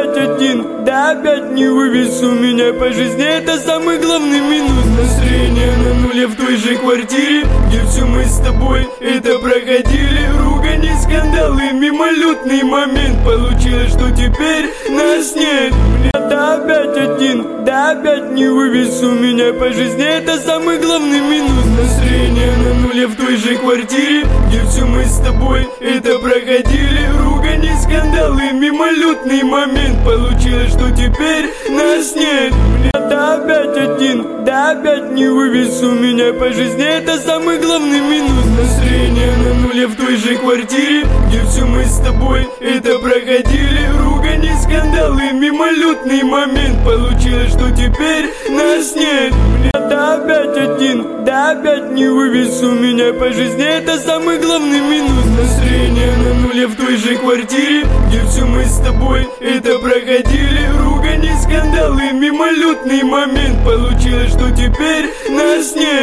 опять один, да опять не вывез. У меня по жизни это самый главный минус. Настроение на нуле в той же квартире, где все мы с тобой это проходили. Ругань и скандалы, мимолетный момент. Получилось, что теперь нас нет. Да опять один, да опять не вывез. У меня по жизни это самый главный минус. Настроение на нуле в той же квартире, где все мы с тобой это проходили. Ругань и скандалы, мимолетный момент. Получилось, что теперь нас нет. Да опять один, да опять не вывез. У меня по жизни это самый главный минус. Настроение на нуле в той же квартире, где все мы с тобой это проходили. Ругань и скандалы, мимолетный момент. Получилось, что теперь нас нет. Да опять один, да опять не вывез. У меня по жизни это самый главный минус. Настроение на нуле в той же квартире, где все мы с тобой это проходили. Ругань и скандалы, мимолетный момент. Получилось, что теперь нас нет.